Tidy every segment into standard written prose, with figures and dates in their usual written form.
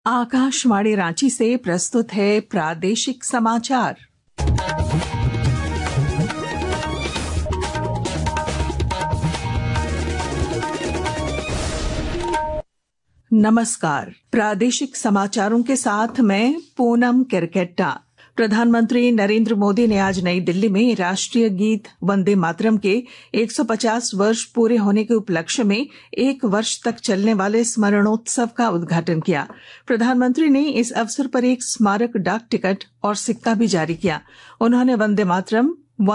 आकाशवाणी रांची से प्रस्तुत है प्रादेशिक समाचार। नमस्कार, प्रादेशिक समाचारों के साथ मैं पूनम किरकेट्टा। प्रधानमंत्री नरेंद्र मोदी ने आज नई दिल्ली में राष्ट्रीय गीत वंदे मातरम के 150 वर्ष पूरे होने के उपलक्ष्य में 1 वर्ष तक चलने वाले स्मरणोत्सव का उद्घाटन किया। प्रधानमंत्री ने इस अवसर पर एक स्मारक डाक टिकट और सिक्का भी जारी किया। उन्होंने वंदे मातरम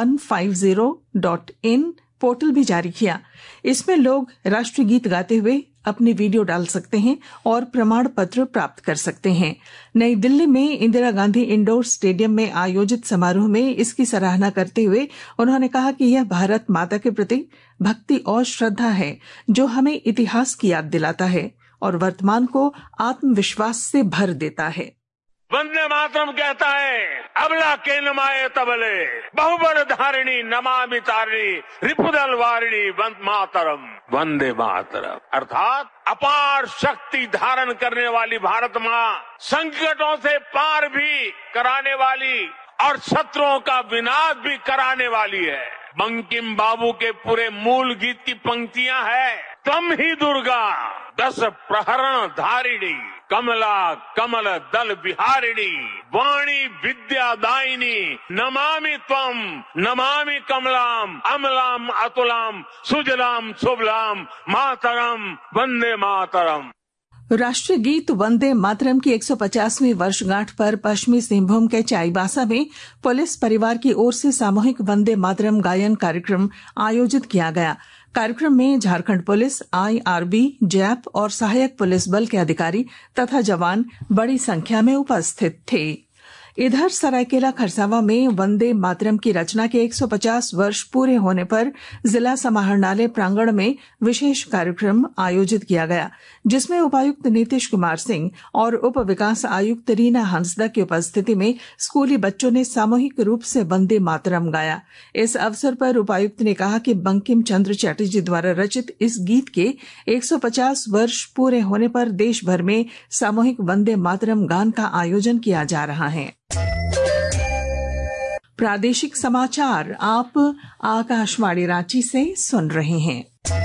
150.in पोर्टल भी जारी किया। इसमें लोग राष्ट्रीय गीत गाते हुए अपनी वीडियो डाल सकते हैं और प्रमाण पत्र प्राप्त कर सकते हैं। नई दिल्ली में इंदिरा गांधी इंडोर स्टेडियम में आयोजित समारोह में इसकी सराहना करते हुए उन्होंने कहा कि यह भारत माता के प्रति भक्ति और श्रद्धा है, जो हमें इतिहास की याद दिलाता है और वर्तमान को आत्मविश्वास से भर देता है। वंदे मातरम कहता है, अबला के नमाए तबले बहुबर धारिणी नमामि तारिणी रिपुदल वारिणी वंदे मातरम। वंदे मातरम अर्थात अपार शक्ति धारण करने वाली भारत माँ संकटों से पार भी कराने वाली और शत्रुओं का विनाश भी कराने वाली है। बंकिम बाबू के पूरे मूल गीत की पंक्तियां है, तम ही दुर्गा 10 प्रहरण धारिणी कमला कमल दल विहारिणी वाणी विद्या दायिनी नमामि त्वम नमामि कमलाम अमलाम अतुलाम सुजलाम शुभलाम मातरम वंदे मातरम। राष्ट्रीय गीत वंदे मातरम की 150वीं वर्षगांठ पर पश्चिमी सिंहभूम के चाईबासा में पुलिस परिवार की ओर से सामूहिक वंदे मातरम गायन कार्यक्रम आयोजित किया गया। कार्यक्रम में झारखंड पुलिस, IRB, जैप और सहायक पुलिस बल के अधिकारी तथा जवान बड़ी संख्या में उपस्थित थे। इधर सरायकेला खरसावां में वंदे मातरम की रचना के 150 वर्ष पूरे होने पर जिला समाहरणालय प्रांगण में विशेष कार्यक्रम आयोजित किया गया, जिसमें उपायुक्त नीतीश कुमार सिंह और उप विकास आयुक्त रीना हंसदा की उपस्थिति में स्कूली बच्चों ने सामूहिक रूप से वंदे मातरम गाया। इस अवसर पर उपायुक्त ने कहा कि बंकिम चंद्र चटर्जी द्वारा रचित इस गीत के 150 वर्ष पूरे होने पर देश भर में सामूहिक वंदे मातरम गान का आयोजन किया जा रहा है। प्रादेशिक समाचार आप आकाशवाणी रांची से सुन रहे हैं।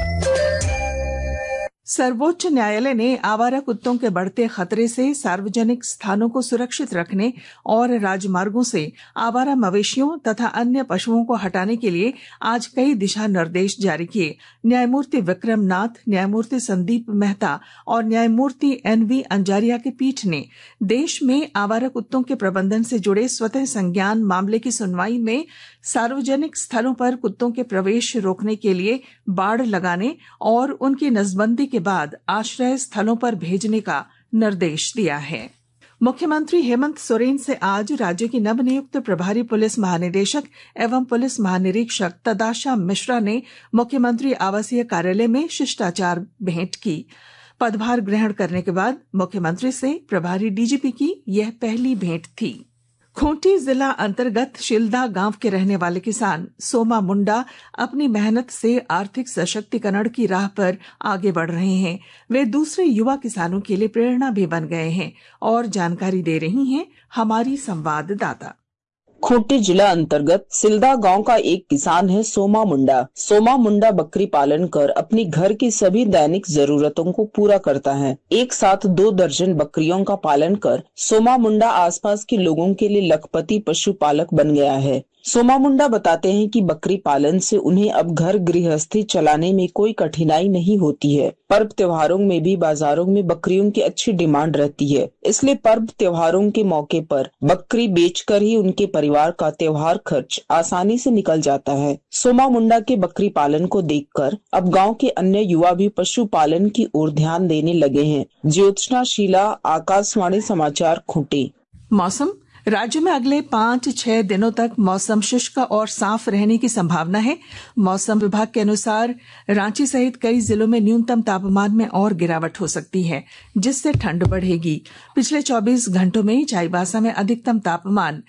सर्वोच्च न्यायालय ने आवारा कुत्तों के बढ़ते खतरे से सार्वजनिक स्थानों को सुरक्षित रखने और राजमार्गों से आवारा मवेशियों तथा अन्य पशुओं को हटाने के लिए आज कई दिशा निर्देश जारी किए। न्यायमूर्ति विक्रम नाथ, न्यायमूर्ति संदीप मेहता और न्यायमूर्ति NV अंजारिया की पीठ ने देश में आवारा कुत्तों के प्रबंधन से जुड़े स्वतः संज्ञान मामले की सुनवाई में सार्वजनिक स्थलों पर कुत्तों के प्रवेश रोकने के लिए बाड़ लगाने और उनकी नसबंदी के बाद आश्रय स्थलों पर भेजने का निर्देश दिया है। मुख्यमंत्री हेमंत सोरेन से आज राज्य की नवनियुक्त प्रभारी पुलिस महानिदेशक एवं पुलिस महानिरीक्षक तदाशा मिश्रा ने मुख्यमंत्री आवासीय कार्यालय में शिष्टाचार भेंट की। पदभार ग्रहण करने के बाद मुख्यमंत्री से प्रभारी DGP की यह पहली भेंट थी। खूंटी जिला अंतर्गत शिलदा गांव के रहने वाले किसान सोमा मुंडा अपनी मेहनत से आर्थिक सशक्तिकरण की राह पर आगे बढ़ रहे हैं। वे दूसरे युवा किसानों के लिए प्रेरणा भी बन गए हैं और जानकारी दे रही हैं हमारी संवाददाता। खूंटी जिला अंतर्गत सिलदा गांव का एक किसान है सोमा मुंडा। सोमा मुंडा बकरी पालन कर अपनी घर की सभी दैनिक जरूरतों को पूरा करता है। एक साथ 2 दर्जन बकरियों का पालन कर सोमा मुंडा आसपास के लोगों के लिए लखपति पशुपालक बन गया है। सोमा मुंडा बताते हैं कि बकरी पालन से उन्हें अब घर गृहस्थी चलाने में कोई कठिनाई नहीं होती है। पर्व त्योहारों में भी बाजारों में बकरियों की अच्छी डिमांड रहती है, इसलिए पर्व त्योहारों के मौके पर बकरी बेचकर ही उनके परिवार का त्योहार खर्च आसानी से निकल जाता है। सोमा मुंडा के बकरी पालन को देखकर अब गाँव के अन्य युवा भी पशुपालन की ओर ध्यान देने लगे हैं। ज्योत्सना शीला, आकाशवाणी समाचार, खूंटी। मौसम राज्य में अगले 5-6 दिनों तक मौसम शुष्क और साफ रहने की संभावना है। मौसम विभाग के अनुसार रांची सहित कई जिलों में न्यूनतम तापमान में और गिरावट हो सकती है, जिससे ठंड बढ़ेगी। पिछले 24 घंटों में चाईबासा में अधिकतम तापमान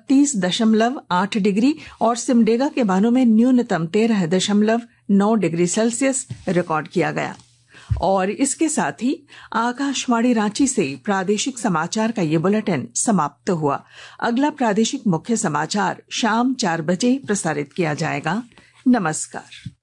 32.8 डिग्री और सिमडेगा के बानों में न्यूनतम 13.9 डिग्री सेल्सियस रिकॉर्ड किया गया। और इसके साथ ही आकाशवाणी रांची से प्रादेशिक समाचार का ये बुलेटिन समाप्त हुआ। अगला प्रादेशिक मुख्य समाचार शाम 4 बजे प्रसारित किया जाएगा। नमस्कार।